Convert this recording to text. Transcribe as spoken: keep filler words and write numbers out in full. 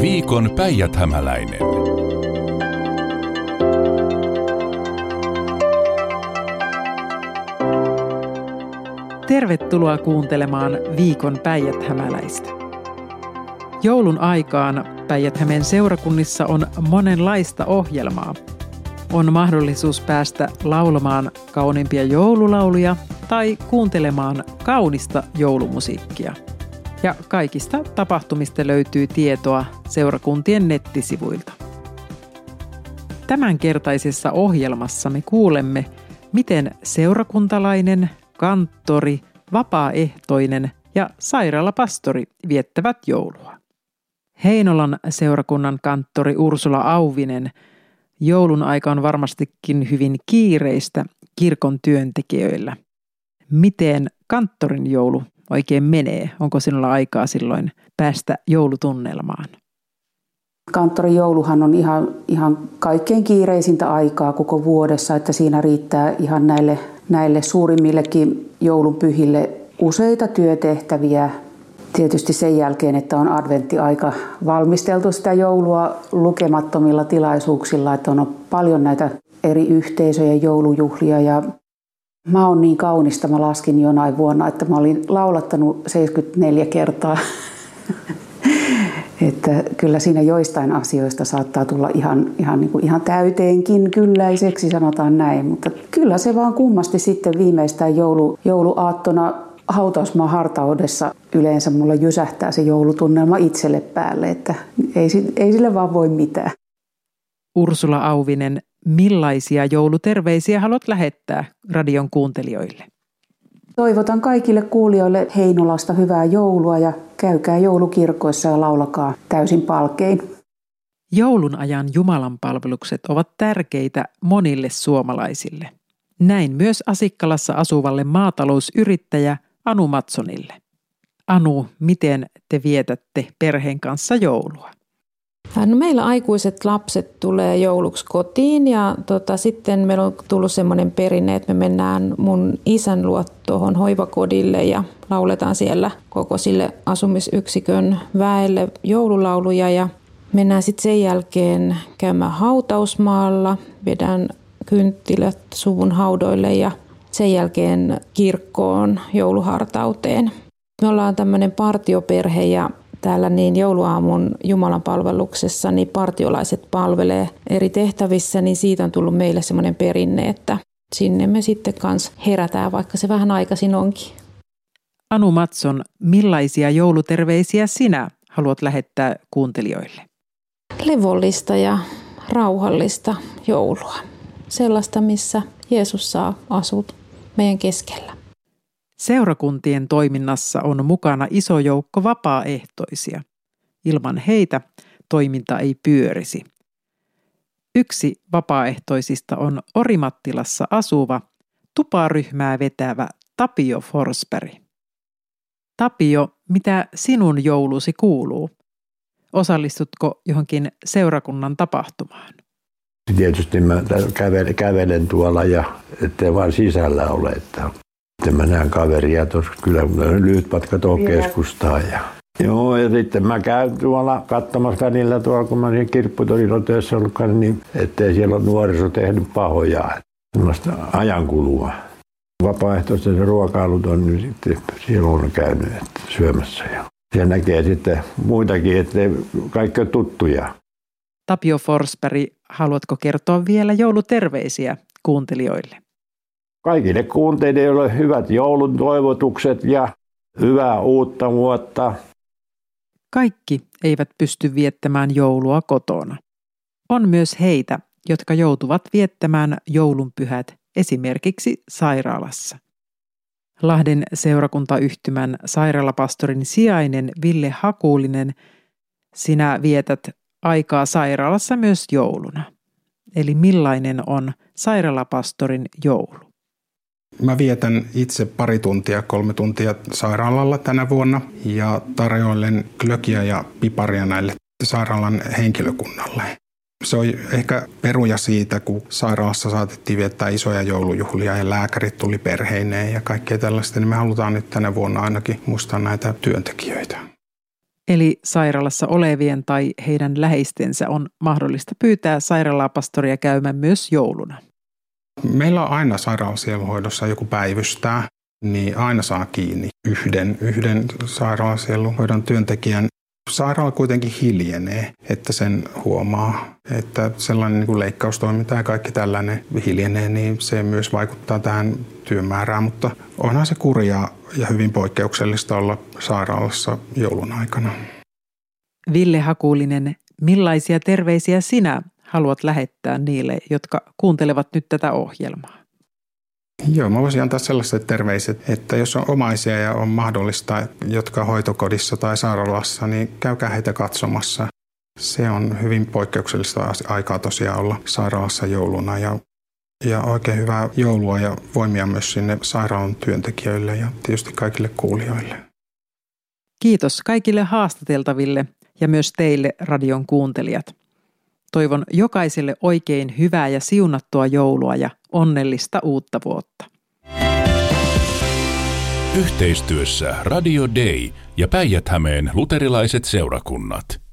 Viikon päijäthämäläinen. Tervetuloa kuuntelemaan Viikon päijäthämäläistä. Joulun aikaan Päijät-Hämeen seurakunnissa on monenlaista ohjelmaa. On mahdollisuus päästä laulamaan kauniimpia joululauluja tai kuuntelemaan kaunista joulumusiikkia. Ja kaikista tapahtumista löytyy tietoa seurakuntien nettisivuilta. Tämänkertaisessa ohjelmassa me kuulemme, miten seurakuntalainen, kanttori, vapaaehtoinen ja sairaalapastori viettävät joulua. Heinolan seurakunnan kanttori Ursula Auvinen, joulun aika on varmastikin hyvin kiireistä kirkon työntekijöillä. Miten kanttorin joulu oikein menee? Onko sinulla aikaa silloin päästä joulutunnelmaan? Kanttorin jouluhan on ihan, ihan kaikkein kiireisintä aikaa koko vuodessa, että siinä riittää ihan näille, näille suurimmillekin joulunpyhille useita työtehtäviä. Tietysti sen jälkeen, että on adventtiaika valmisteltu sitä joulua lukemattomilla tilaisuuksilla, että on paljon näitä eri yhteisöjen joulujuhlia. Ja mä oon niin kaunista, mä laskin jonain vuonna, että mä olin laulattanut seitsemänkymmentäneljä kertaa. Että kyllä siinä joistain asioista saattaa tulla ihan, ihan, niin kuin ihan täyteenkin kylläiseksi, sanotaan näin. Mutta kyllä se vaan kummasti sitten viimeistään joulu, jouluaattona hautausmaan hartaudessa yleensä mulla jysähtää se joulutunnelma itselle päälle, että ei, ei sille vaan voi mitään. Ursula Auvinen, millaisia jouluterveisiä haluat lähettää radion kuuntelijoille? Toivotan kaikille kuulijoille Heinolasta hyvää joulua ja käykää joulukirkoissa ja laulakaa täysin palkein. Joulun ajan Jumalan palvelukset ovat tärkeitä monille suomalaisille. Näin myös Asikkalassa asuvalle maatalousyrittäjä Anu Matsonille. Anu, miten te vietätte perheen kanssa joulua? No, meillä aikuiset lapset tulee jouluksi kotiin ja tota, sitten meillä on tullut semmoinen perinne, että me mennään mun isän luo tuohon hoivakodille ja lauletaan siellä koko sille asumisyksikön väelle joululauluja ja mennään sitten sen jälkeen käymään hautausmaalla, vedän kynttilät suvun haudoille ja sen jälkeen kirkkoon jouluhartauteen. Me ollaan tämmöinen partioperhe ja täällä niin jouluaamun Jumalan palveluksessa niin partiolaiset palvelee eri tehtävissä, niin siitä on tullut meille semmoinen perinne, että sinne me sitten kanssa herätään, vaikka se vähän aikaisin onkin. Anu Matson, millaisia jouluterveisiä sinä haluat lähettää kuuntelijoille? Levollista ja rauhallista joulua. Sellaista, missä Jeesus saa asua meidän keskellä. Seurakuntien toiminnassa on mukana iso joukko vapaaehtoisia. Ilman heitä toiminta ei pyörisi. Yksi vapaaehtoisista on Orimattilassa asuva, tuparyhmää vetävä Tapio Forsberg. Tapio, mitä sinun joulusi kuuluu? Osallistutko johonkin seurakunnan tapahtumaan? Tietysti mä kävelen, kävelen tuolla ja ettei vaan sisällä ole, että sitten mä näen kaveria tuossa kyllä lyhyt matka tuohon keskustaan. Ja joo, ja sitten mä käyn tuolla katsomassa välillä tuolla, kun mä siinä kirpputorilla töissä ollut, niin ettei siellä ole nuoriso tehnyt pahoja. Sellaista ajankulua. Vapaaehtoiset ruokailut on nyt sitten siellä on käynyt että syömässä. Ja siellä näkee sitten muitakin, ettei kaikki ole tuttuja. Tapio Forsberg, haluatko kertoa vielä jouluterveisiä kuuntelijoille? Kaikille kuuntelijoille hyvät joulun toivotukset ja hyvää uutta vuotta. Kaikki eivät pysty viettämään joulua kotona. On myös heitä, jotka joutuvat viettämään joulunpyhät esimerkiksi sairaalassa. Lahden seurakuntayhtymän sairaalapastorin sijainen Ville Hakulinen, sinä vietät aikaa sairaalassa myös jouluna. Eli millainen on sairaalapastorin joulu? Mä vietän itse pari tuntia, kolme tuntia sairaalalla tänä vuonna ja tarjoilen glögiä ja piparia näille sairaalan henkilökunnalle. Se on ehkä peruja siitä, kun sairaalassa saatettiin viettää isoja joulujuhlia ja lääkärit tuli perheineen ja kaikkea tällaista, niin me halutaan nyt tänä vuonna ainakin muistaa näitä työntekijöitä. Eli sairaalassa olevien tai heidän läheistensä on mahdollista pyytää sairaalapastoria käymään myös jouluna. Meillä on aina sairaalasielunhoidossa joku päivystää, niin aina saa kiinni yhden, yhden sairaalasielunhoidon työntekijän. Sairaala kuitenkin hiljenee, että sen huomaa, että sellainen niin kuin leikkaustoiminta ja kaikki tällainen hiljenee, niin se myös vaikuttaa tähän työmäärään, mutta onhan se kurjaa ja hyvin poikkeuksellista olla sairaalassa joulun aikana. Ville Hakulinen, millaisia terveisiä sinä haluat lähettää niille, jotka kuuntelevat nyt tätä ohjelmaa? Joo, mä voisin antaa sellaiset terveiset, että jos on omaisia ja on mahdollista, jotka on hoitokodissa tai sairaalassa, niin käykää heitä katsomassa. Se on hyvin poikkeuksellista aikaa tosiaan olla sairaalassa jouluna ja, ja oikein hyvää joulua ja voimia myös sinne sairaalan työntekijöille ja tietysti kaikille kuulijoille. Kiitos kaikille haastateltaville ja myös teille radion kuuntelijat. Toivon jokaiselle oikein hyvää ja siunattua joulua ja onnellista uutta vuotta. Yhteistyössä Radio Day ja Päijät-Hämeen luterilaiset seurakunnat.